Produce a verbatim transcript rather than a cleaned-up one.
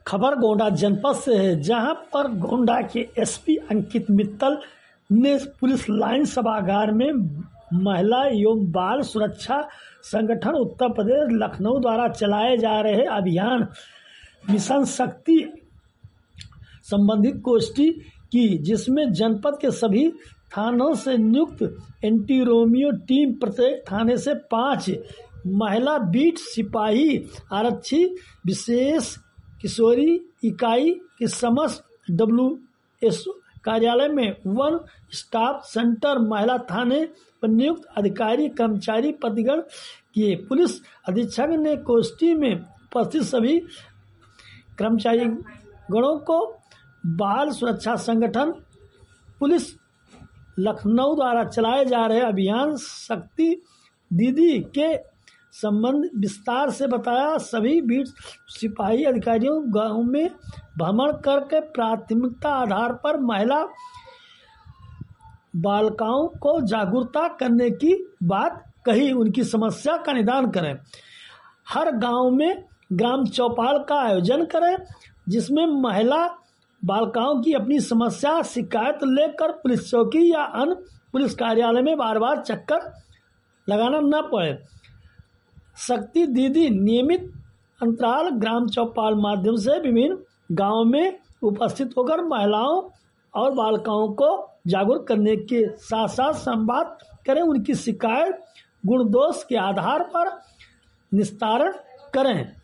खबर गोंडा जनपद से है, जहां पर गोंडा के एसपी अंकित मित्तल ने पुलिस लाइन सभागार में महिला एवं बाल सुरक्षा संगठन उत्तर प्रदेश लखनऊ द्वारा चलाए जा रहे अभियान मिशन शक्ति संबंधित गोष्ठी की, जिसमें जनपद के सभी थानों से नियुक्त एंटी रोमियो टीम, प्रत्येक थाने से पाँच महिला बीट सिपाही, आरक्षी विशेष किशोरी इकाई के समस्त डब्ल्यू एस कार्यालय में वन स्टाफ सेंटर महिला थाने पर नियुक्त अधिकारी कर्मचारी प्रतिगण किए। पुलिस अधीक्षक ने गोष्ठी में उपस्थित सभी कर्मचारी गणों को बाल सुरक्षा संगठन पुलिस लखनऊ द्वारा चलाए जा रहे अभियान शक्ति दीदी के संबंध विस्तार से बताया। सभी बीट सिपाही अधिकारियों गांव में भ्रमण करके प्राथमिकता आधार पर महिला बालिकाओं को जागरूकता करने की बात कही, उनकी समस्या का निदान करें। हर गांव में ग्राम चौपाल का आयोजन करें, जिसमें महिला बालिकाओं की अपनी समस्या शिकायत लेकर पुलिस चौकी या अन्य पुलिस कार्यालय में बार बार चक्कर लगाना न पड़े। शक्ति दीदी नियमित अंतराल ग्राम चौपाल माध्यम से विभिन्न गांवों में उपस्थित होकर महिलाओं और बालिकाओं को जागरूक करने के साथ साथ संवाद करें, उनकी शिकायत गुण दोष के आधार पर निस्तारण करें।